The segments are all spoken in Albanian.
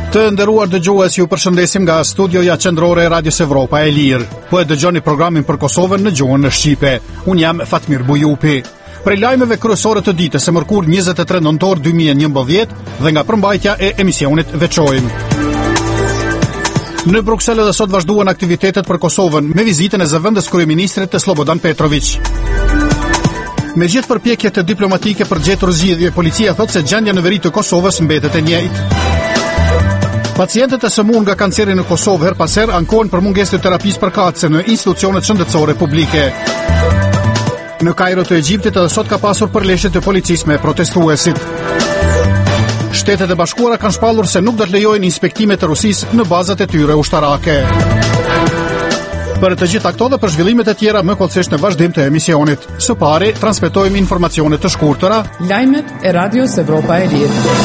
Të nderuar dëgjues, ju përshëndesim nga studioja qendrore e Radios Evropa e Lirë. Po e dëgjoni programin për Kosovën në gjuhën në Shqipe. Unë jam Fatmir Bujupi. Prej lajmeve kryesore të ditës së mërkur 23 nëntor 2011 dhe nga përmbajtja e emisionit veçojmë. Në Bruksel edhe sot vazhduan aktivitetet për Kosovën me vizitën e zëvendës kryeministrit Slobodan Petrović. Me gjithë përpjekjet e diplomatike për gjetur zgjidhje, policia thotë se gjendja në veri të Kosovës mbetet e njëjtë. Pacientët e sëmurë nga kanceri në Kosovë her pas her ankohen për mungesë të terapisë përkatëse në institucionet shëndetësore publike. Në Kairo të Egjiptit edhe sot ka pasur përleshje të policisë me protestuesit. Shtetet e Bashkuara kanë shpallur se nuk do të lejojnë inspektimet e Rusisë në bazat e tyre ushtarake. Për të gjitha këto dhe për zhvillimet e tjera më kollësisht në vazhdim të emisionit. Së pari, transmetojmë informacione të shkurtëra. Lajmet e Radios Evropa e Lirë.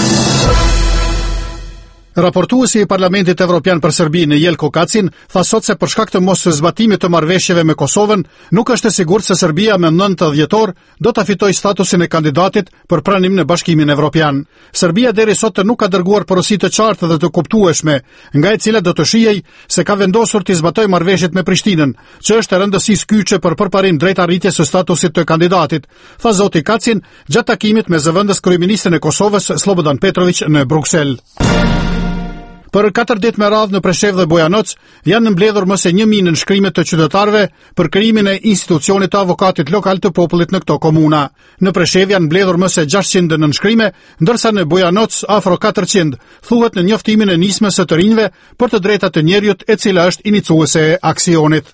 Raportuesi i Parlamentit Evropian për Serbinë, Jelko Kacin, tha sot se për shkak të mos zbatimit të marrëveshjeve me Kosovën, nuk është e sigurt se Serbia me 9 dhjetor do ta fitojë statusin e kandidatit për pranim në Bashkimin Evropian. Serbia deri sot nuk ka dërguar porosi të qartë dhe të kuptueshme, nga e cila do të shijej se ka vendosur të zbatojë marrëveshjet me Prishtinën, që është e rëndësisë kyçe për përparim drejt arritjes së statusit të kandidatit, tha zoti Kacin gjatë takimit me zëvendës kryeministrin e Kosovës Slobodan Petrović në Bruksel. Për 4 ditë me radhë në Preshevë dhe Bojanoc janë mbledhur më se 1000 nënshkrimet të qytetarëve për krijimin e institucionit të avokatit lokal të popullit në këto komuna. Në Preshevë janë mbledhur më se 600 nënshkrime, ndërsa në Bojanoc afro 400, thuhet në njoftimin e nismës së të rinjve për të drejtat të njerëzit, e cila është iniciuese e aksionit.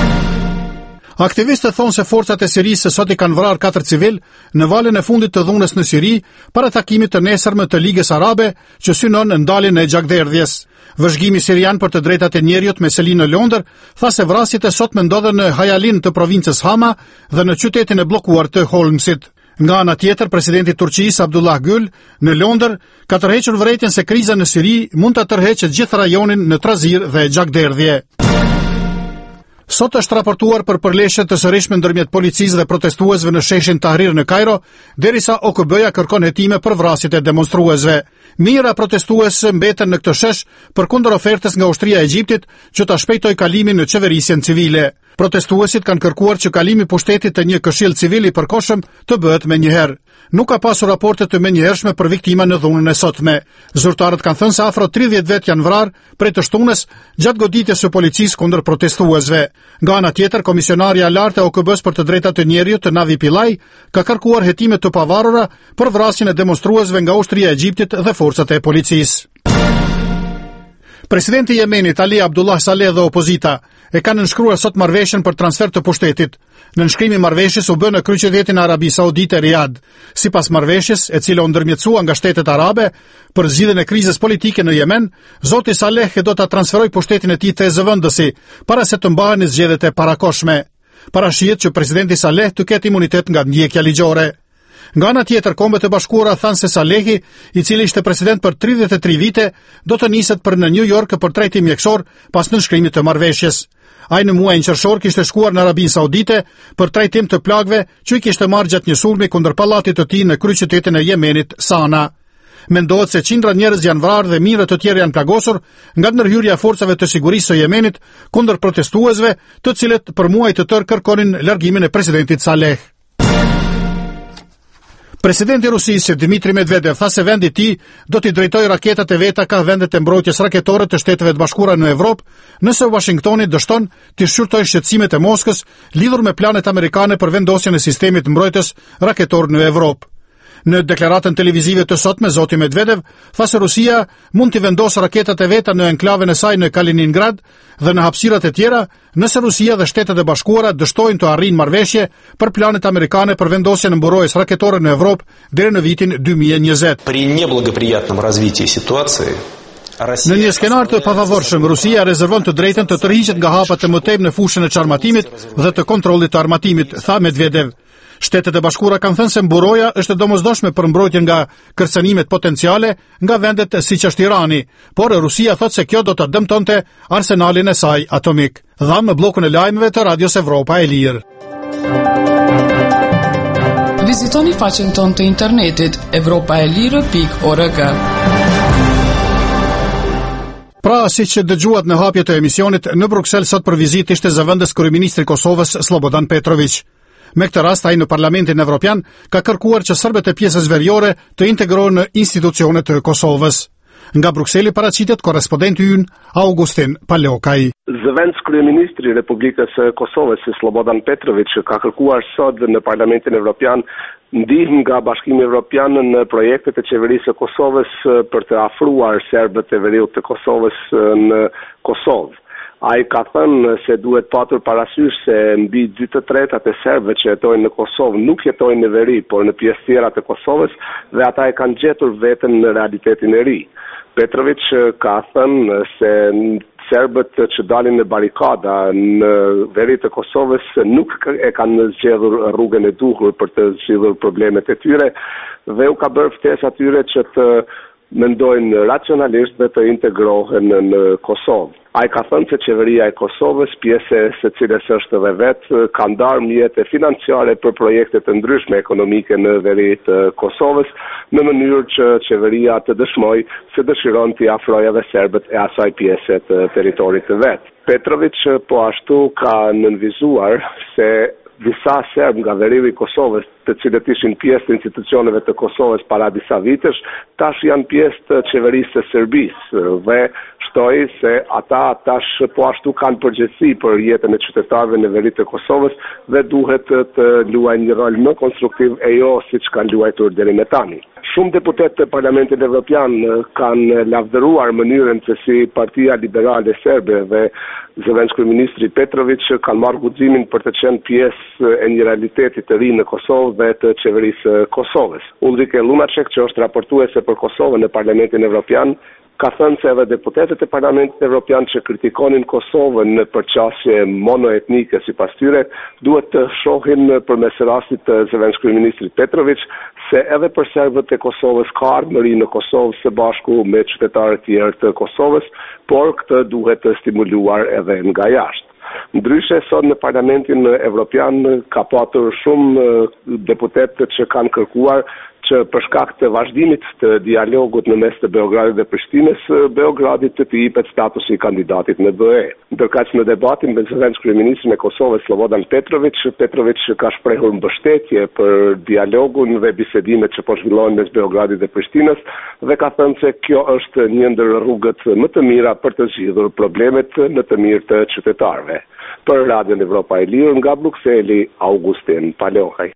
Aktivistët thonë se forcat e Sirisë sot i kanë vrarë 4 civil në valën e fundit të dhunës në Siri para takimit të nesërmë të Ligës Arabe që synon ndaljen e gjakderdhjes. Vëzhgimi sirian për të drejtat e njerëzit me seli në Londër tha se vrasjet e sotme ndodhen në Hayalin të provincës Hama dhe në qytetin e bllokuar të Holmesit. Nga ana tjetër, presidenti i Turqisë Abdullah Gül në Londër ka tërhequr vërejtjen se kriza në Siri mund ta tërheqë gjithë rajonin në trazir dhe gjakderdhje. Sot është raportuar për përleshje të sërishme ndërmjet policisë dhe protestuesve në sheshin Tahrir në Kairo, derisa OKB-ja kërkon hetime për vrasjet e demonstruesve. Mijëra protestuesë mbeten në këtë shesh përkundër ofertës nga ushtria e Egjiptit që ta shpejtojë kalimin në qeverisjen civile. Protestuesit kanë kërkuar që kalimi pushtetit të një këshill civil i përkohshëm të bëhet menjëherë. Nuk ka pasur raporte të menjëhershme për viktima në dhunën e sotme. Zyrtarët kanë thënë se afro 30 vet janë vrarë prej të shtunës gjatë goditjes së policisë kundër protestuesve. Nga ana tjetër, komisionarja e lartë e OKB-s për të drejtat të njerëzit, Navi Pillay, ka kërkuar hetime të pavarura për vrasjen e demonstruesve nga ushtria e Egjiptit dhe forcat e policisë. Presidenti i Yemenit Ali Abdullah Saleh dhe opozita e kanë nënshkruar sot marrëveshjen për transfer të pushtetit. Nënshkrimi i marrëveshjes u bë në kryeqytetin e Arabi Saudite Riyadh. Sipas marrëveshjes, e cila u ndërmjetësua nga shtetet arabe për zgjidhjen e krizës politike në Yemen, zoti Saleh do ta transferojë pushtetin e tij te zëvendësi para se të mbahen zgjedhjet e parakohshme. Parashihet që presidenti Saleh të ketë imunitet nga ndjekja ligjore. Nga ana tjetër, Kombet e Bashkuara thanë se Salehi, i cili ishte president për 33 vite, do të niset për në New York për trajtim mjekësor pas nënshkrimit të marrëveshjes. Ai në muajin qershor kishte shkuar në Arabinë Saudite për trajtim të plagëve që i kishte marrë gjatë një sulmi kundër pallatit të tij në kryeqytetin e Yemenit, Sana. Mendohet se qindra njerëz janë vrarë dhe mijëra të tjerë janë plagosur nga ndërhyrja e forcave të sigurisë së Yemenit kundër protestuesve, të cilët për muaj të tërë kërkonin largimin e presidentit Saleh. Presidenti i Rusisë Dmitri Medvedev tha se vendi i tij do t'i drejtojë raketat e veta ka vendet e mbrojtjes raketore të Shteteve të Bashkuara në Evropë, nëse Washingtoni dështon të shqyrtojë shqetësimet e Moskës lidhur me planet amerikane për vendosjen e sistemit mbrojtës raketor në Evropë. Në deklaratën televizive të sotme, zoti Medvedev tha se Rusia mund t'i vendosë raketat e veta në enklaven e saj në Kaliningrad dhe në hapësirat e tjera, nëse Rusia dhe Shtetet e Bashkuara dështojnë të arrijnë marrëveshje për planet amerikane për vendosjen e mburojtjes raketore në Evropë deri në vitin 2020. При неблагоприятном развитии ситуации Në një skenar të pafavorshëm, Rusia rezervon të drejtën të tërhiqet nga hapat e mëtejmë në fushën e çarmatimit dhe të kontrollit të armatimit, tha Medvedev. Shtetet e Bashkuara kanë thënë se mburoja është e domosdoshme për mbrojtjen nga kërcënimet potenciale nga vendet siç është Irani, por Rusia thotë se kjo do të dëmtonte arsenalin e saj atomik. Dhamë në bllokun e lajmeve të Radios Evropa e Lirë. Vizitoni faqen tonë të internetit evropaelirë.org. Pra, si që dëgjuat në hapje të emisionit, në Bruksel sot për vizitë ishte zëvendës kryeministri i Kosovës Slobodan Petrović. Me këtë rast ai në Parlamentin Evropian ka kërkuar që serbët e pjesës veriore të integrohen në institucionet e Kosovës. Nga Brukseli paraqitet korrespondenti ynë Augustin Palokaj. Zëvendës kryeministri i Republikës së Kosovës Slobodan Petrović ka kërkuar sot në Parlamentin Evropian ndihmë nga Bashkimi Evropian në projektet e qeverisë së Kosovës për të afruar serbët e veriut të Kosovës në Kosovë. Ai ka thënë se duhet patur parasysh se mbi 2/3 e serbëve që jetojnë në Kosovë nuk jetojnë në veri, por në pjesë tjera të Kosovës dhe ata e kanë gjetur veten në realitetin e ri. Petrović ka thënë se serbët që dalin në barikada në veri të Kosovës nuk e kanë zgjedhur rrugën e duhur për të zgjidhur problemet e tyre dhe u ka bërë ftesë atyre që të mendojnë racionalisht dhe të integrohen në Kosovë. Ai ka thënë se qeveria e Kosovës, pjesë së cilës është edhe vetë, ka ndarë mjete financiare për projekte të ndryshme ekonomike në veri të Kosovës, në mënyrë që qeveria të dëshmojë se dëshiron t'i afrojë edhe serbët e asaj pjese të territorit të vet. Petrović po ashtu ka nënvizuar se disa serbë nga veriu i Kosovës, të cilët ishin pjesë të institucioneve të Kosovës para disa vitesh, tash janë pjesë të qeverisë së Serbisë dhe shtoi se ata tash po ashtu kanë përgjegjësi për jetën e qytetarëve në veri të Kosovës dhe duhet të luajnë një rol më konstruktiv e jo siç kanë luajtur deri më tani. Shumë deputet të Parlamentit Evropian kanë lavdëruar mënyrën se si Partia Liberale Serbe dhe zëvendës kryeministri Petrović kanë marrë guximin për të qenë pjesë e një realiteti të ri në Kosovë dhe të qeverisë Kosovës. Ulrike Lunacek, që është raportuese për Kosovën në Parlamentin Evropian, ka thënë se edhe deputetët e Parlamentit Evropian që kritikonin Kosovën në përqasje monoetnike sipas tyre, duhet të shohin përmes rastit të zëvendës kryeministrit Petrović se edhe për serbët e Kosovës ka ardhmëri në Kosovë së bashku me qytetarët tjerë të Kosovës, por këtë duhet të stimuluar edhe nga jashtë. Ndryshe, sot në Parlamentin Evropian ka patur shumë deputetë që kanë kërkuar që për shkak të vazhdimit të dialogut në mes të Beogradit dhe Prishtinës, Beogradit të jepet statusi i kandidatit në BE. Ndërkaq në debatin me zëvendës kryeministrin e Kosovës Slobodan Petrović ka shprehur mbështetje për dialogun dhe bisedimet që po zhvillohen mes Beogradit dhe Prishtinës dhe ka thënë se kjo është një ndër rrugët më të mira për të zgjidhur problemet në të mirë të qytetarëve. Për Radion Evropa e Lirë nga Brukseli, Augustin Palokaj.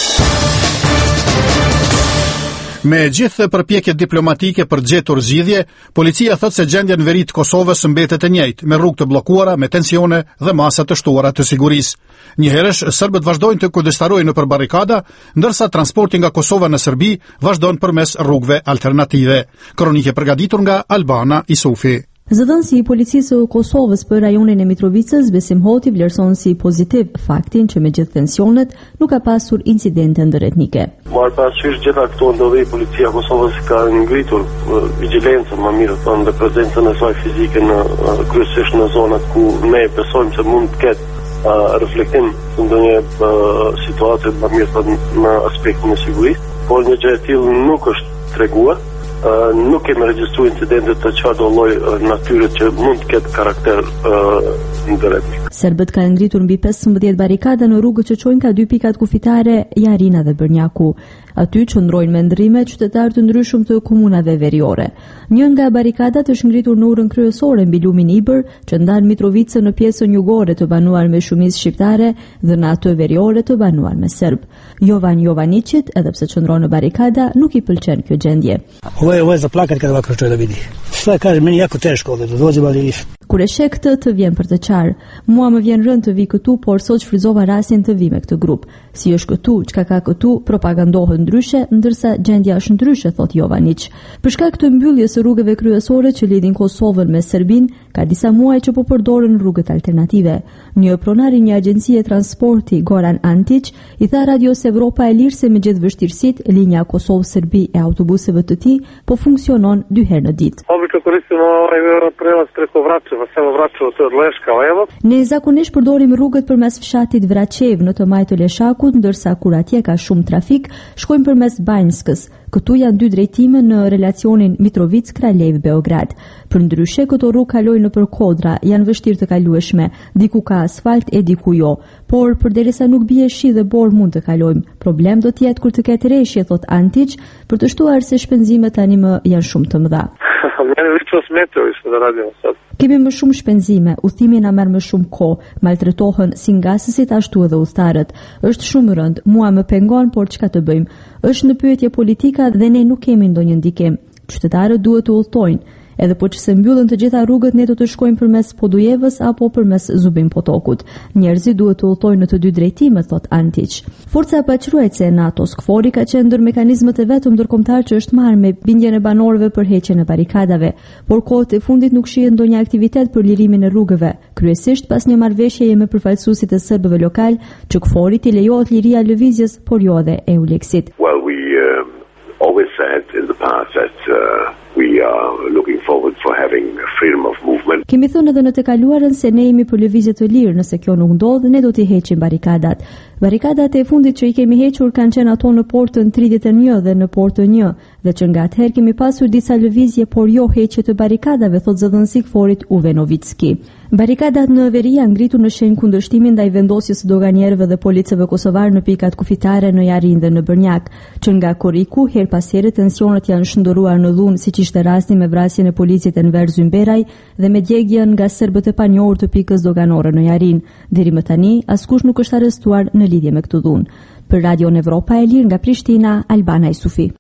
Me gjithë përpjekjet diplomatike për gjetur zgjidhje, policia thot se gjendja në veri të Kosovës mbetet e njëjtë, me rrugë të bllokuara, me tensione dhe masa të shtuara të sigurisë. Njëherësh serbët vazhdojnë të kujdestarojnë nëpër barrikada, ndërsa transporti nga Kosova në Serbi vazhdon përmes rrugëve alternative. Kronike përgatitur nga Albana Isufi. Zëdhënësi i policisë së Kosovës për rajonin e Mitrovicës, Besim Hoti, vlerëson si pozitiv faktin që me gjithë tensionet nuk ka pasur incidente ndëretnike. Marrë parasysh gjitha këto ndodhi, policia e Kosovës ka ngritur vigjilencën, më mirë thënë, dhe prezencën e saj fizike në kryesisht në zonat ku ne besojmë se mund të ketë reflektim të ndonjë situate, më mirë thënë, në aspektin e sigurisë, por një gjë e tillë nuk është treguar. Nuk kemi regjistruar incidente të çfarëdo lloj natyre që mund të ketë karakter ndëretnik. Serbët kanë ngritur mbi 15 barikada në rrugët që çojnë ka dy pikat kufitare Jarina dhe Bërnjaku. Aty qëndrojnë me ndrime qytetarë të ndryshëm të komunave veriore. Një nga barikadat është ngritur në urën kryesore mbi lumin Ibër, që ndan Mitrovicën në pjesën jugore të banuar me shumicë shqiptare dhe në atë veriore të banuar me serb. Jovan Jovanićit, edhe pse qëndron në barikada, nuk i pëlqen kjo gjendje. Ovo je za plakat kada ovako što da vidi. Šta kažem, meni jako teško ovdje da dođem, ali kur e sheh këtë të vjen për të qarë. Mua më vjen rënd të vi këtu, por sot shfryzova rastin të vi me këtë grup. Si është këtu, çka ka këtu, propagandohet ndryshe, ndërsa gjendja është ndryshe, thot Jovanić. Për shkak të mbylljes së rrugëve kryesore që lidhin Kosovën me Serbinë, ka disa muaj që po përdoren rrugët alternative. Një pronar i një agjencie transporti, Goran Antić, i tha Radios Evropa e Lirë se me gjithë vështirësitë, linja Kosovë-Serbi e autobuseve të tij po funksionon 2 herë në ditë. Ne zakonisht përdorim rrugët përmes fshatit Vraçev në të majtë të Leshakut, ndërsa kur atje ka shumë trafik, shkojmë përmes Banjskës. Këtu janë 2 drejtime në relacionin Mitrovic-Kraljev-Beograd. Përndryshe, këto rrugë kalojnë nëpër kodra, janë vështirë të kalueshme, diku ka asfalt e diku jo, por përderisa nuk bie shi dhe borë mund të kalojmë. Problem do të jetë kur të ketë reshje, thot Antiç, për të shtuar se shpenzimet tani më janë shumë të mëdha. Kemi më shumë shpenzime, udhimi na merr më shumë kohë, maltretohen si ngasësit ashtu edhe udhëtarët. Është shumë rënd, mua më pengon, por çka të bëjmë? Është në pyetje politika dhe ne nuk kemi ndonjë ndikim. Qytetarët duhet të udhtojnë. Edhe po që se mbyllën të gjitha rrugët, ne do të shkojmë përmes Podujevës apo përmes Zubin Potokut. Njerëzit duhet të udhtojnë në të dy drejtimet, thot Antiç. Forca paçruese e NATO-s, KFOR-i, ka qenë ndër mekanizmat e vetëm ndërkombëtar që është marrë me bindjen e banorëve për heqjen e barikadave, por kohët e fundit nuk shihet ndonjë aktivitet për lirimin e rrugëve, kryesisht pas një marrëveshjeje me përfaqësuesit e serbëve lokal, që KFOR-it i lejohet liria e lëvizjes, por jo edhe e Euleksit. Well, we always said in the past that we are looking forward for having freedom of movement. Kemi thënë edhe në të kaluarën se ne jemi për lëvizje të lirë, nëse kjo nuk ndodh, ne do t'i heqim barikadat. Barikadat e fundit që i kemi hequr kanë qenë ato në portën 31 dhe në portën 1, dhe që nga atëherë kemi pasur disa lëvizje, por jo heqje të barikadave, thot zëdhënësi KFOR-it Uve Novicki. Barikadat në veri janë ngritur në shenjë kundërshtimin ndaj vendosjes së doganierëve dhe policëve kosovar në pikat kufitare në Jarin dhe në Brnjak, që nga Koriku her pas here tensionet janë shndëruar në dhunë, siç ishte rasti me vrasjen e policit Enver Zymberaj dhe me djegjen nga serbët e panjohur të pikës doganore në Jarin. Deri më tani askush nuk është arrestuar në lidhje me këtë dhunë. Për Radio Evropa e Lirë nga Prishtina, Albana Isufi.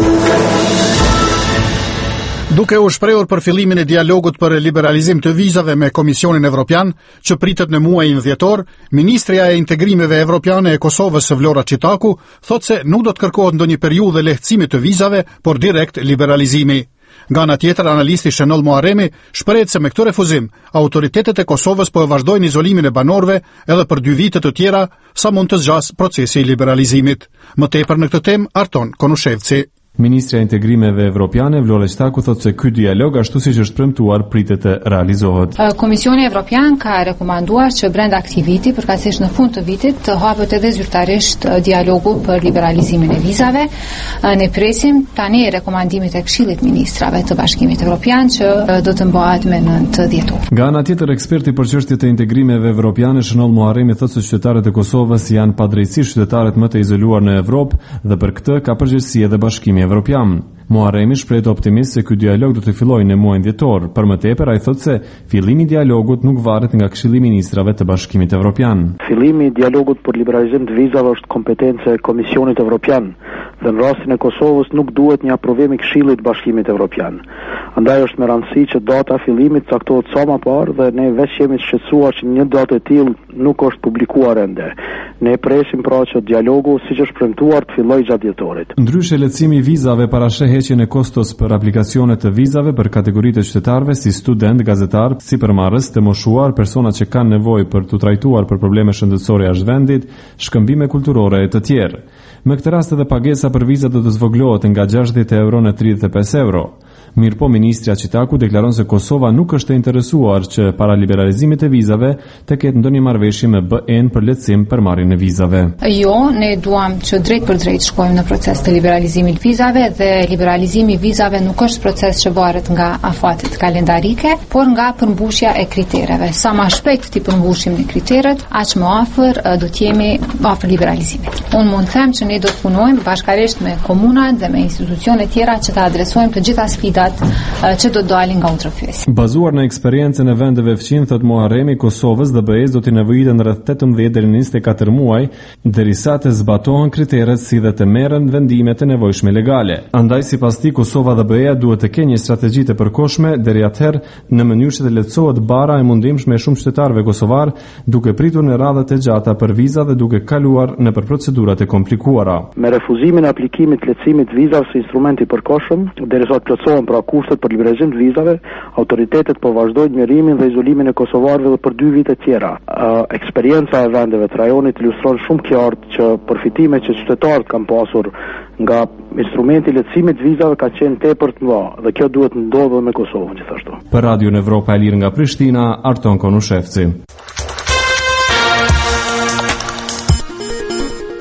Duke u shprehur për fillimin e dialogut për liberalizim të vizave me Komisionin Evropian, që pritet në muajin dhjetor, Ministrja e Integrimeve Evropiane e Kosovës Vlora Çitaku thotë se nuk do të kërkohet ndonjë periudhë lehtësimi të vizave, por direkt liberalizimi. Nga ana tjetër, analisti Shënoll Muharremi shprehet se me këtë refuzim, autoritetet e Kosovës po e vazhdojnë izolimin e banorëve edhe për 2 vite të tjera, sa mund të zgjasë procesi i liberalizimit. Më tepër në këtë temë Arton Konushevci. Ministrja e Integrimeve Evropiane Vlora Çitaku thotë se ky dialog ashtu siç është premtuar pritet të realizohet. Komisioni Evropian ka rekomanduar që brenda këtij viti, përkatësisht në fund të vitit, të hapet edhe zyrtarisht dialogu për liberalizimin e vizave. Ne presim tani rekomandimet e Këshillit Ministrave të Bashkimit Evropian që do të mbahet me 9 dhjetor. Nga ana tjetër, eksperti për çështjet e integrimeve evropiane Shënoll Muharremi thotë se qytetarët e Kosovës janë padrejtisht qytetarët më të izoluar në Evropë dhe për këtë ka përgjegjësi edhe Bashkimi Evropian. Muharremi shprehet optimist se ky dialog do të fillojë në muajin dhjetor. Për më tepër, ai thotë se fillimi i dialogut nuk varet nga Këshilli i Ministrave të Bashkimit Evropian. Fillimi i dialogut për liberalizim të vizave është kompetencë e Komisionit Evropian dhe në rastin e Kosovës nuk duhet një aprovim i Këshillit të Bashkimit Evropian. Andaj është me rëndësi që data e fillimit caktohet sa më parë dhe ne veç jemi të shqetësuar që një datë e tillë nuk është publikuar ende. Ne presim pra që dialogu, siç është premtuar, të fillojë gjatë dhjetorit. Ndryshe, lehtësimi i vizave parasheh heqjen e kostos për aplikacione të vizave për kategoritë të qytetarëve si student, gazetar, sipërmarrës, të moshuar, persona që kanë nevojë për të trajtuar për probleme shëndetësore jashtë vendit, shkëmbime kulturore e të tjerë. Me këtë rast edhe pagesa për viza do të zvoglohet nga 60 euro në 35 euro. Mirpo ministrja Çitaku deklaron se Kosova nuk është e interesuar që para liberalizimit të vizave të ketë ndonjë marrëveshje me BE-n për lehtësim për marrjen e vizave. Jo, ne duam që drejt për drejt shkojmë në proces të liberalizimit vizave dhe liberalizimi i vizave nuk është proces që varet nga afatet kalendarike, por nga përmbushja e kritereve. Sa më shpejt të përmbushim në kriteret, aq më afër do të jemi afër liberalizimit. Unë mund të them që ne do të punojmë bashkërisht me komunat dhe me institucionet tjera që të adresojmë të gjitha sfidat që do dalin nga ultrafyesi. Bazuar në eksperiencën e vendeve fqin, thot Muharremi, Kosovës dhe BE-s do t'i nevojiten rreth 18 deri në 24 muaj derisa të zbatohen kriteret si dhe të merren vendime të nevojshme legale. Andaj sipas tij Kosova dhe BE-ja duhet të kenë një strategji të përkohshme deri atëherë në mënyrë që të lehtësohet bara e mundimshme e shumë qytetarëve kosovar, duke pritur në radhat e gjata për viza dhe duke kaluar nëpër procedurat e komplikuara. Me refuzimin e aplikimit të lehtësimit të vizave si instrument i përkohshëm, derisa të plotësohen pra kushtet për liberalizim të vizave, autoritetet po vazhdojnë mjerimin dhe izolimin e kosovarëve dhe për 2 vite tjera. Eksperienca e vendeve të rajonit ilustron shumë qartë që përfitimet që qytetarët kanë pasur nga instrumenti i lehtësimit të vizave ka qenë tepër të mëdha dhe kjo duhet ndodhë me Kosovën gjithashtu. Për Radio Evropa e Lirë nga Prishtina, Arton Konushevci.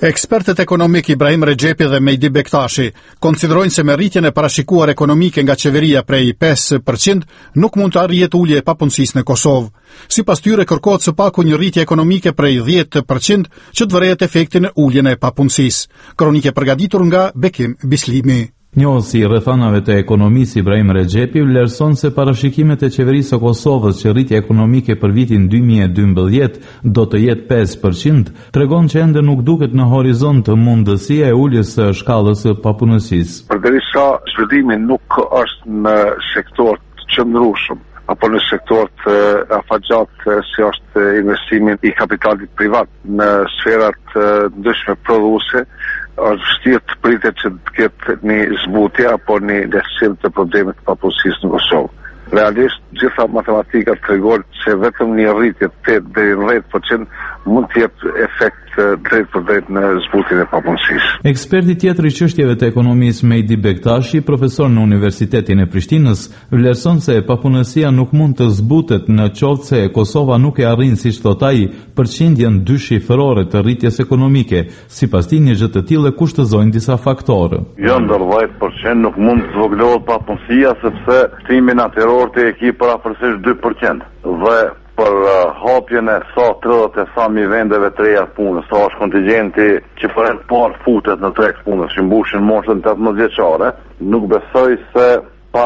Ekspertët ekonomik Ibrahim Rexhepi dhe Mejdi Bektashi konsiderojnë se me rritjen e parashikuar ekonomike nga qeveria prej 5% nuk mund të arrihet ulje e papunësisë në Kosovë. Sipas tyre kërkohet së paku një rritje ekonomike prej 10% që të vërehet efektin e uljen e papunësisë. Kronike përgatitur nga Bekim Bislimi. Njohësi i rrethanave të ekonomisë Ibrahim Rexhepi vlerëson se parashikimet e qeverisë së Kosovës që rritja ekonomike për vitin 2012 do të jetë 5%, tregon që ende nuk duket në horizont të mundësia e uljes së shkallës së papunësisë. Përderisa zhvillimi nuk është në sektor të qëndrueshëm apo në sektor të afatgjat si është investimi i kapitalit privat në sferat ndryshme prodhuese, është vështirë të pritet që të ketë një zbutje apo një lehtësim të problemit të papunësisë në Kosovë. Realisht, gjitha matematikat tregojnë se vetëm një rritje 8 deri në 10% mund të jetë efekt drejt për drejt në zbutjen e papunësisë. Eksperti tjetër i çështjeve të ekonomisë Mejdi Bektashi, profesor në Universitetin e Prishtinës, vlerëson se papunësia nuk mund të zbutet në qoftë se Kosova nuk e arrin, siç thot ai, përqindjen 2 shifrore të rritjes ekonomike. Sipas tij, një gjë të tillë kushtëzojnë disa faktorë. Jo ndër 10% nuk mund të zvogëlohet papunësia sepse shtimi natyror të ekip për afërsisht 2% dhe për hapjen e sa 30 e sa mi vendeve të reja punës, sa është kontingjenti që për e parë futet në treg punës, që mbushin moshën 18 vjeçare, nuk besoj se pa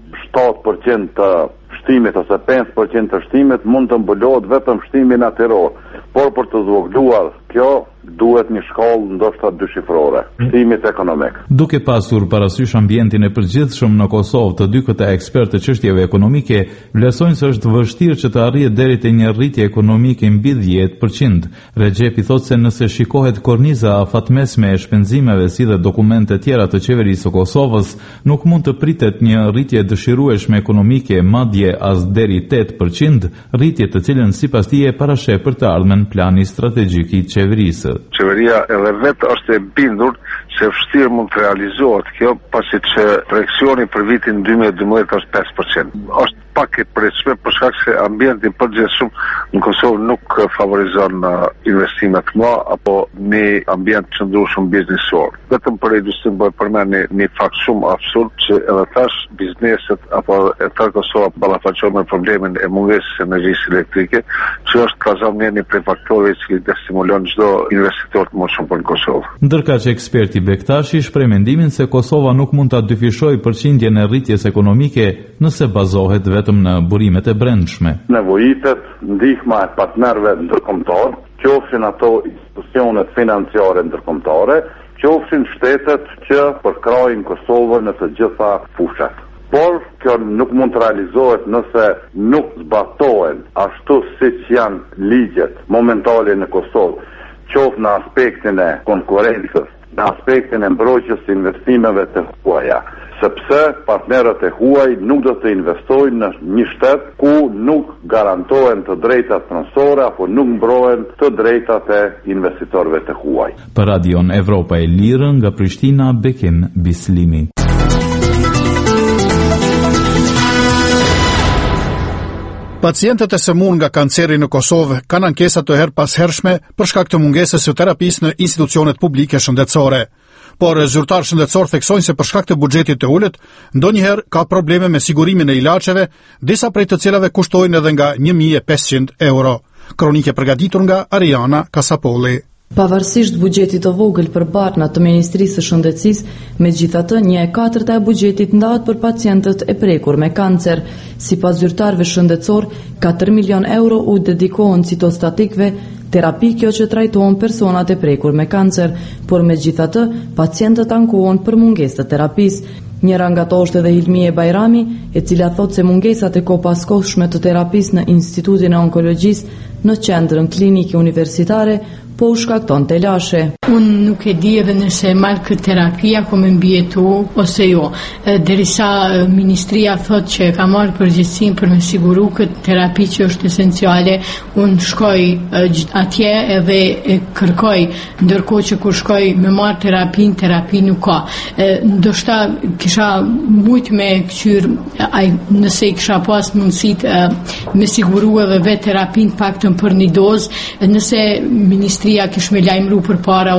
7% të shtimit ose 5% të shtimit mund të mbulohet vetëm shtimi natyror, por për të zvogëluar kjo duhet një shkallë ndoshta 2 shifrore, shtimit ekonomik. Duke pasur parasysh ambientin e përgjithshëm në Kosovë, të dy këta ekspertë të çështjeve ekonomike vlerësojnë se është vështirë që të arrihet deri te një rritje ekonomike mbi 10%. Rexhepi thotë se nëse shikohet korniza afatmesme e shpenzimeve si dhe dokumente tjera të qeverisë së Kosovës, nuk mund të pritet një rritje dëshirueshme ekonomike, madje as deri 8%, rritje të cilën sipas tij e parasheh për të ardhmen plani strategjik i qeverisë. Qeveria edhe vetë është e bindur se vështirë mund të realizohet kjo, pasi që projekcioni për vitin 2012 është 5%. Është pak e pritshme për shkak se ambienti përgjithshëm në Kosovë nuk favorizon investimet më apo një ambient qëndrueshëm biznesor. Vetëm për industrin bëhet përmend një fakt shumë absurd që edhe tash bizneset apo tërë Kosova ballafaqohet me problemin e mungesës së energjisë elektrike, që është kazomni një prej faktorëve që destimulon çdo investitor të mundshëm për Kosovë. Ndërkaq eksperti Bektashi shpreh mendimin se Kosova nuk mund ta dyfishojë përqindjen e rritjes ekonomike nëse bazohet vetëm në burimet e brendshme. Nevojitet ndihma e partnerëve ndërkombëtar, qofshin ato institucionet financiare ndërkombëtare, qofshin shtetet që përkrajnë Kosovën në të gjitha fushat. Por kjo nuk mund të realizohet nëse nuk zbatohen ashtu siç janë ligjet momentale në Kosovë, qoftë në aspektin e konkurrencës, në aspektin e mbrojtjes së investimeve të huaja, sepse partnerët e huaj nuk do të investojnë në një shtet ku nuk garantohen të drejtat transore apo nuk mbrohen të drejtat e investitorëve të huaj. Për Radion Evropa e Lirë nga Prishtina, Bekim Bislimi. Pacientët e sëmurë nga kanceri në Kosovë kanë ankesa të her pas hershme për shkak të mungesës së terapisë në institucionet publike shëndetësore. Por zyrtarë shëndetësor theksojnë se për shkak të buxhetit të ulët, ndonjëherë ka probleme me sigurimin e ilaçeve, disa prej të cilave kushtojnë edhe nga 1.500 euro. Kronike përgatitur nga Ariana Kasapolli. Pavarësisht buxhetit të vogël për bartna të Ministrisë së Shëndetësisë, megjithatë 1/4 e buxhetit ndahet për pacientët e prekur me kancer. Sipas zyrtarëve shëndetësor, 4 milion euro u dedikohen citostatikëve, terapi kjo që trajtohen personat e prekur me kancer, por megjithatë pacientët ankohen për mungesë të terapisë. Njëra nga to është edhe Hilmije Bajrami, e cila thotë se mungesat e kopaskoshme të terapisë në Institutin e Onkologjisë në qendrën klinike universitare po u shkakton të lashe. Unë nuk e di edhe nëse marr këtë terapia ku më mbietu ose jo. Derisa ministria thotë që ka marrë përgjegjësinë për me siguru këtë terapi që është esenciale, unë shkoj atje edhe e kërkoj, ndërkohë që kur shkoj me marr terapi nuk ka. Ndoshta kisha mujt me kqyr nëse kisha pas mundësitë me siguru edhe vetë terapin paktën për një dozë, nëse ministria kish me lajmëru për para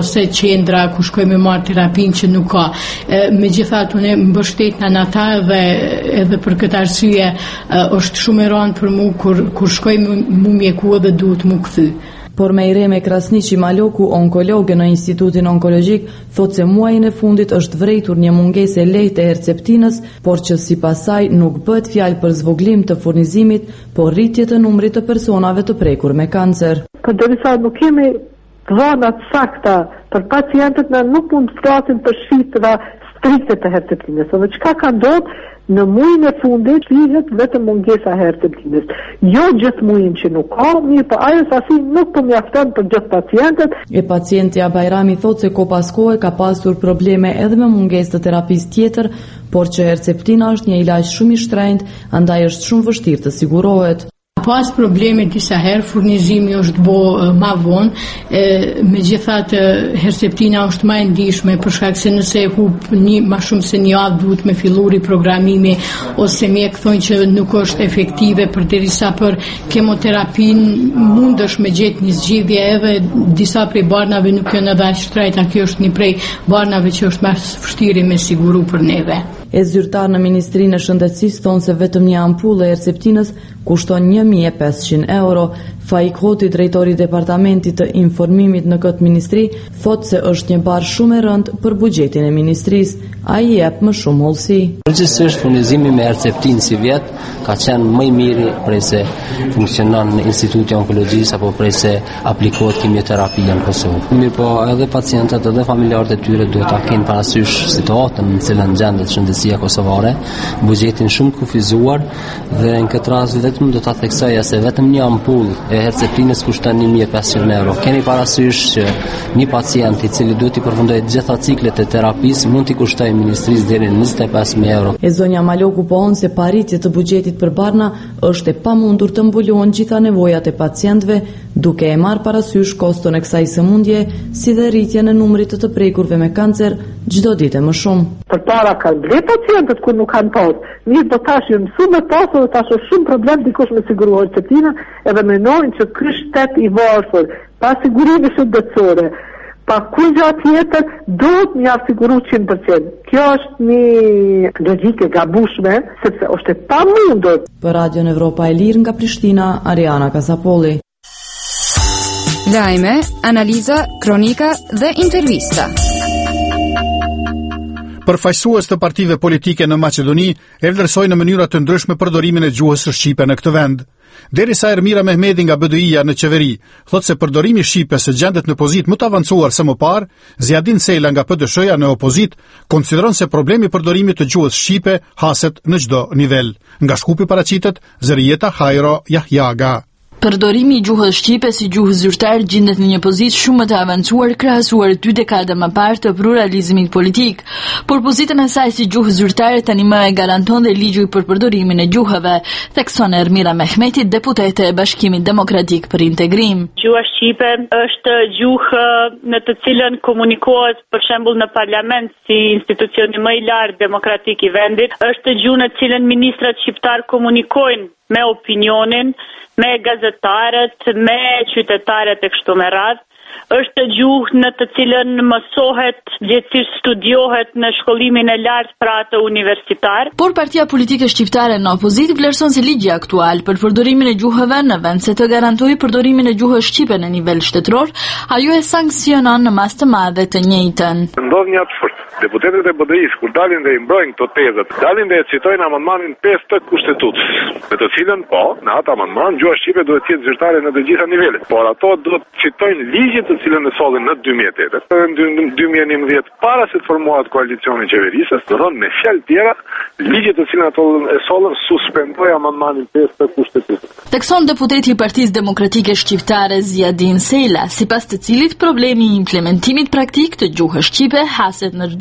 ose qendra ku shkojmë marr terapinë që nuk ka. Megjithatë unë mbështetna në ata dhe edhe për këtë arsye është shumë e rëndë për mua kur shkoj mu mjeku dhe duhet mu kthy. Por me Ireme Krasniqi Maloku, onkologe në Institutin Onkologjik, thot se muajin e fundit është vrejtur një mungesë e lehtë e herceptinës, por që sipas saj nuk bëhet fjalë për zvoglim të furnizimit, por rritje të numrit të personave të prekur me kancer. Por derisa nuk kemi dhëna të sakta për pacientët, ne nuk mund të flasim për shifra strikte të herceptinës. Dhe çka ka ndodhur në muajin e fundit lihet vetëm mungesa e herceptinës. Jo gjithë muajin që nuk ka, mirë, po ajo sasi nuk po mjafton për gjithë pacientët. E pacientja Bajrami thotë se ko pas kohë ka pasur probleme edhe me mungesë të terapisë tjetër, por që herceptina është një ilaq shumë i shtrenjtë, andaj është shumë vështirë të sigurohet. Pas probleme disa herë, furnizimi është bo ma vonë, megjithatë herceptina është ma e ndihshme për shkak se nëse e hub ma shumë se një javë duhet me fillu riprogramimi ose mjek thonë që nuk është efektive përderisa për kemoterapinë mundesh me gjetë një zgjidhje edhe disa prej barnave nuk janë edhe aq shtrejta, kjo është një prej barnave që është më vështirë me siguru për neve. E zyrtar në Ministrinë e Shëndetësisë thonë se vetëm një ampullë e herceptinës kushton 1.500 euro. Faik Hoti, drejtori i departamentit të informimit në këtë ministri, thotë se është një barë shumë e rëndë për buxhetin e ministrisë. Ai jep më shumë hollësi. Përgjithsisht furnizimi me herceptinë si vjet ka qenë më i miri prej se funksionon në Instituti Onkologjisë apo prej se aplikohet kimioterapia në Kosovë. Mirë, po edhe pacientët edhe familjarët e tyre duhet ta kenë parasysh situatën në cilën gjendet shëndetësia kosovare, buxhetin shumë kufizuar dhe në këtë rast vetëm do ta theksoja se vetëm një ampullë e herceptinës kushton 1.500 euro. Keni parasysh që një pacient i cili duhet të përfundojë të gjitha ciklet e terapisë mund t'i kushtojë ministrisë deri në 25.000 euro. E zonja Maloku pohon se paritje të buxhetit për barna është e pamundur të mbulohen gjitha nevojat e pacientëve, duke e marrë parasysh koston e kësaj sëmundje, si dhe rritjen e numrit të prekurve me kancer çdo ditë më shumë. Përpara kanë ble pacientët kur nuk kanë pas. Mirë, do tash ju mësu me pas dhe tash është shumë problem dikush me siguru herceptina, edhe menojnë që ky shtet i varfër, pa sigurime shëndetësore, pa kur gjatë tjetër, duhet një siguru 100%. Kjo është një logjike gabueshme, sepse është e pamundur. Për Radion Evropa e Lirë nga Prishtina, Ariana Kasapolli. Lajme, analiza, kronika dhe intervista. Përfaqësues të partive politike në Maqedoni e vlerësojnë në mënyra të ndryshme përdorimin e gjuhës së shqipe në këtë vend. Derisa Ermira Mehmeti nga BDI-ja në qeveri thotë se përdorimi i shqipes së gjendet në pozitë më të avancuar se më parë, Zjadin Sela nga PDSH-ja në opozitë konsideron se problemi i përdorimit të gjuhës shqipe haset në çdo nivel. Nga Shkupi paraqitet Zërieta Hajro Jahjaga. Përdorimi i gjuhës shqipe si gjuhë zyrtar gjendet në një pozitë shumë më të avancuar krahasuar 2 dekada më parë të pluralizmit politik, por pozitën e saj si gjuhë zyrtare tani më e garanton dhe ligji për përdorimin e gjuhëve, thekson Ermira Mehmeti, deputete e Bashkimit Demokratik për Integrim. Gjuha shqipe është gjuhë në të cilën komunikohet për shembull në parlament si institucioni më i lartë demokratik i vendit, është gjuhë në të cilën ministrat shqiptar komunikojnë me opinionin, me gazetarët, me qytetarët e kështu me radhë. Është gjuhë në të cilën mësohet, lehtësisht studiohet në shkollimin e lartë pra të universitar. Por partia politike shqiptare në opozitë vlerëson se ligji aktual për përdorimin e gjuhëve në vend se të garantojë përdorimin e gjuhës shqipe në nivel shtetëror, ajo e sanksionon në mas të madhe të njëjtën. Ndodh një absurd. Deputetët e BDI-s kur dalin dhe i mbrojnë këto tezat, dalin dhe e citojnë amandmanin 5 të Kushtetutës, me të cilën në atë amandman gjuha shqipe duhet të jetë zyrtare në të gjitha nivelet. Por ato duhet citojnë ligjin të cilën e sollin në 2008. Në 2011 para se të formohet koalicioni qeverisës, do thonë me fjalë tjera, ligjet të cilën ato e sollën suspendoi amandmanin 5 të Kushtetutës. Tekson deputeti i Partisë Demokratike Shqiptare Zjadin Sela, sipas të cilit problemi i implementimit praktik të gjuhës shqipe haset në çdo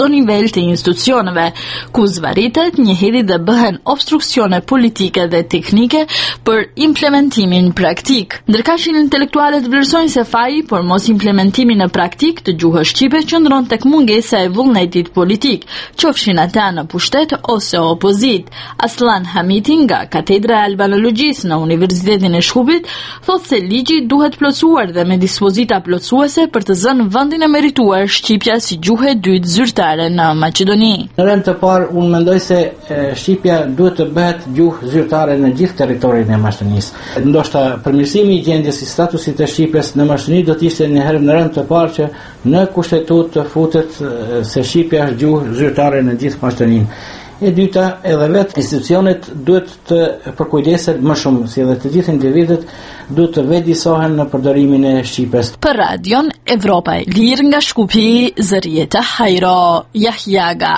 çdo nivel të institucioneve, ku zvarritet, njëheri dhe bëhen obstruksione politike dhe teknike për implementimin praktik. Ndërkësh intelektualët vlerësojnë se faji për mos implementimi në praktik të gjuhës shqipe qëndron tek mungesa e vullnetit politik, qofshin ata në pushtet ose opozit. Aslan Hamiti nga Katedra e Albanologjisë në Universitetin e Shkupit thotë se ligji duhet plotësuar dhe me dispozita plotësuese për të zënë vendin e merituar shqipja si gjuhë e dytë zyrtare në Maqedoni. Në rend të parë, unë mendoj se shqipja duhet të bëhet gjuhë zyrtare në gjithë territorin e Maqedonisë. Ndoshta përmirësimi i gjendjes së statusit të Shqipërisë në Maqedoni do të ishte një herë në rend të parë që në kushtetutë të futet se shqipja është gjuhë zyrtare në gjithë Maqedoninë. E dyta, edhe vetë institucionet duhet të përkujdesen më shumë, si edhe të gjithë individët duhet të vedisohen në përdorimin e shqipes. Për radion Evropa e Lirë nga Shkupi, Zërieta Hajro, Jahjaga.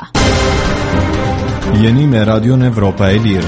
Jeni me radion Evropa e Lirë.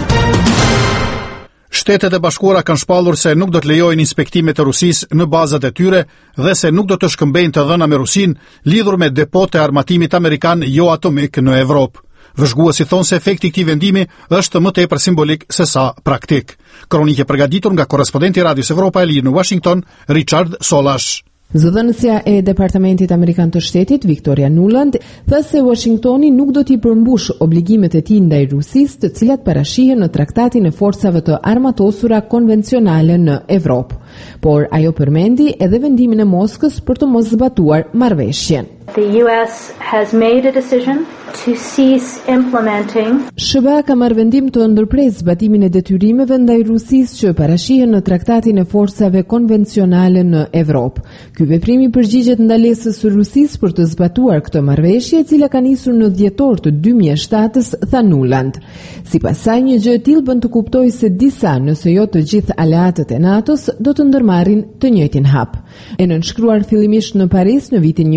Shtetet e Bashkuara kanë shpallur se nuk do të lejojnë inspektimet e Rusisë në bazat e tyre dhe se nuk do të shkëmbejnë të dhëna me Rusinë lidhur me depotë e armatimit amerikan jo atomik në Evropë. Vëzhguesi thonë se efekti i këtij vendimi është më tepër simbolik se sa praktik. Kronikë e përgatitur nga korrespondenti i Radios Evropa e Lirë në Washington, Richard Solash. Zëdhënësja e Departamentit Amerikan të Shtetit, Victoria Nuland, thë se Washingtoni nuk do t'i përmbush obligimet e tij ndaj Rusisë, të cilat parashihen në Traktatin e Forcave të Armatosura Konvencionale në Evropë. Por ajo përmendi edhe vendimin e Moskës për të mos zbatuar marrëveshjen. The US has made a decision to cease implementing. SBA ka marrë vendim të ndërpres zbatimin e detyrimeve ndaj Rusisë që parashihen në Traktatin e Forcave Konvencionale në Evropë. Ky veprim i përgjigjet ndalesës së Rusisë për të zbatuar këtë marrëveshje, e cila ka nisur në dhjetor të 2007-s, tha Nuland. Sipas saj, një gjë e tillë bën të kuptojë se disa, nëse jo të gjithë aleatët e NATO-s, do të ndërmarrin të njëjtin hap. E nënshkruar fillimisht në Paris në vitin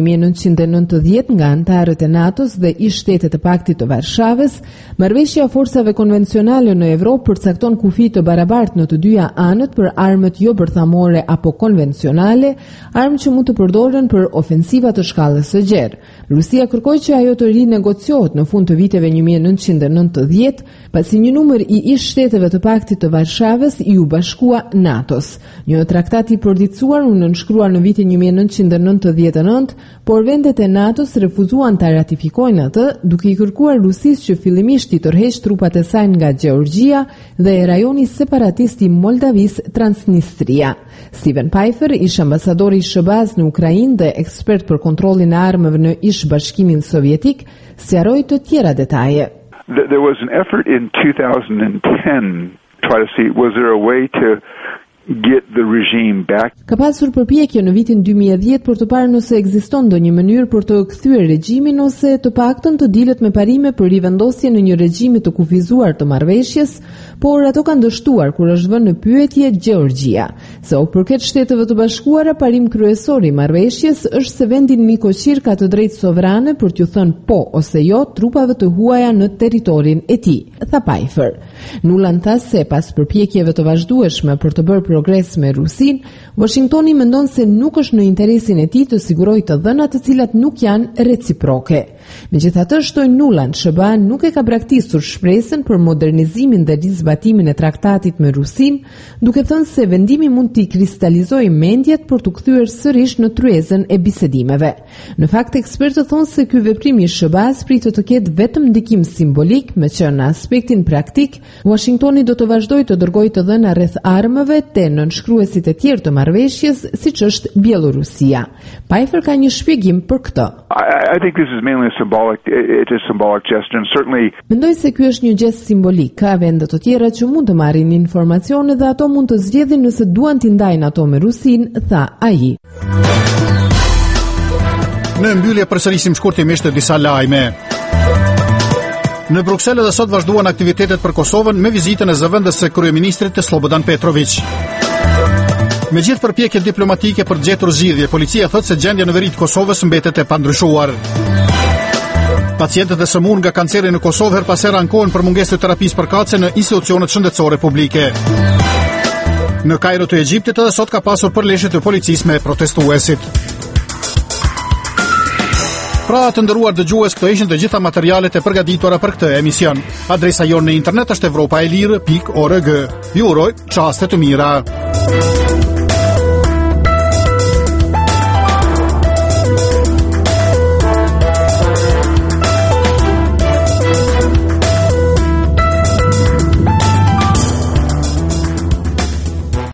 1990 nga antarët e NATO-s dhe ish shtetet e Paktit të Varshavës, marrëveshja e forcave konvencionale në Evropë përcakton kufi të barabartë në të dyja anët për armët jo bërthamore apo konvencionale, armë që mund të përdoren për ofensiva të shkallës së gjerë. Rusia kërkoi që ajo të rinegociohet në fund të viteve 1990, pasi një numër i ish shteteve të Paktit të Varshavës i u bashkua NATO-s. Një traktat i përditësuar u nënshkruar në vitin 1999, por vendet e NATO-s refuzuan ta ratifikojnë atë, duke i kërkuar Rusisë që fillimisht i tërheqë trupat e saj nga Gjeorgjia dhe e rajoni separatist i Moldavis Transnistria. Steven Pfeiffer, ish ambasadori i SBA-s në Ukrainë dhe ekspert për kontrollin e armëve në ish Bashkimin Sovjetik, sqaroi të tjera detaje. There was an effort in 2010 to try to see was there a way to get the regime back. Ka pasur përpjekje në vitin 2010 për të parë nëse ekziston ndonjë mënyrë për të kthyer regjimin ose të paktën të dilet me parime për rivendosje në një regjimi të kufizuar të marrëveshjes, por ato kanë dështuar kur është vënë në pyetje Gjeorgjia. Se u përket Shteteve të Bashkuara, parim kryesor i marrëveshjes është se vendi Mikoqir ka të drejtë sovrane për t'ju thënë po ose jo trupave të huaja në territorin e tij, tha Pfeiffer. Nuland tha se pas përpjekjeve të vazhdueshme për të bërë progres me Rusin, Washingtoni mendon se nuk është në interesin e tij të sigurojë të dhënat të cilat nuk janë reciproke. Megjithatë, shtoi Nuland, SBA nuk e ka braktisur shpresën për modernizimin dhe rizbatimin e traktatit me Rusin, duke thënë se vendimi mund t'i kristalizojë mendjet për t'u kthyer sërish në tryezën e bisedimeve. Në fakt, ekspertët thonë se ky veprim i SBA-s pritet të ketë vetëm ndikim simbolik, me që në aspektin praktik, Washingtoni do të vazhdojë të dërgojë të dhëna rreth armëve te nënshkruesit e tjerë të marrëveshjes, siç është Bielorusia. Pfeiffer ka një shpjegim për këtë. I think this is mainly it's a symbolic gesture, and certainly Mendoj se ky është një gest simbolik. Ka vende të tjera që mund të marrin informacione dhe ato mund të zgjedhin nëse duan t'i ndajnë ato me Rusinë, tha ai. Në mbyllje përsërisim shkurtimisht disa lajme. Në Bruksel edhe sot vazhduan aktivitetet për Kosovën me vizitën e zëvendës së kryeministrit Slobodan Petrović. Me gjithë përpjekjet diplomatike për të gjetur zgjidhje, policia thotë se gjendja në veri të Kosovës mbetet e pandryshuar. Pacientët e sëmurë nga kanceri në Kosovë her pas here ankohen për mungesë të terapisë përkatëse në institucionet shëndetësore publike. Në Kairo të Egjiptit edhe sot ka pasur përleshje të policisë me protestuesit. Pra të nderuar dëgjues, këto ishin të gjitha materialet e përgatitura për këtë emision. Adresa jonë në internet është evropaelirë.org. Ju uroj çaste të mira.